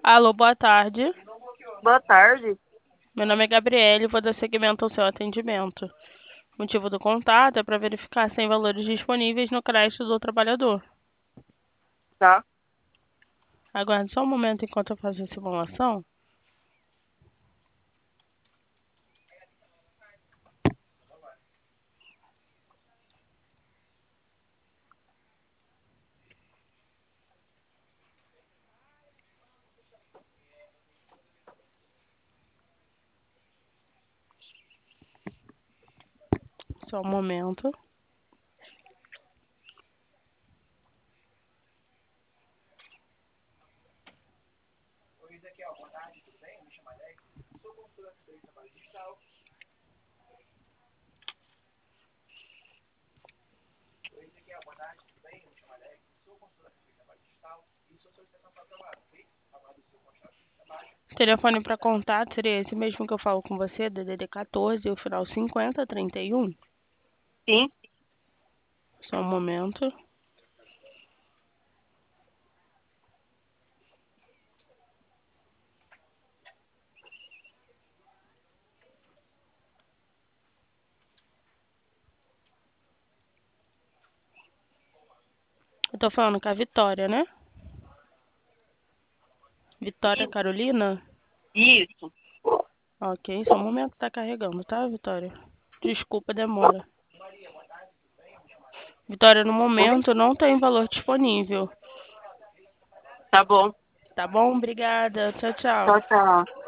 Alô, boa tarde. Boa tarde. Meu nome é Gabriele e vou dar seguimento ao seu atendimento. O motivo do contato é para verificar se tem valores disponíveis no crédito do trabalhador. Tá? Aguarde só um momento enquanto eu faço essa simulação. Só um momento. O telefone para contato seria esse mesmo que eu falo com você, DDD 14, o final 5031. Sim, Só um momento. Eu tô falando com a Vitória, né? Vitória sim, Carolina? isso. Ok, só um momento que tá carregando, tá, Vitória? Desculpa a demora. Vitória, no momento não tem valor disponível. Tá bom. Tá bom? Obrigada. Tchau, tchau. Tchau, tchau.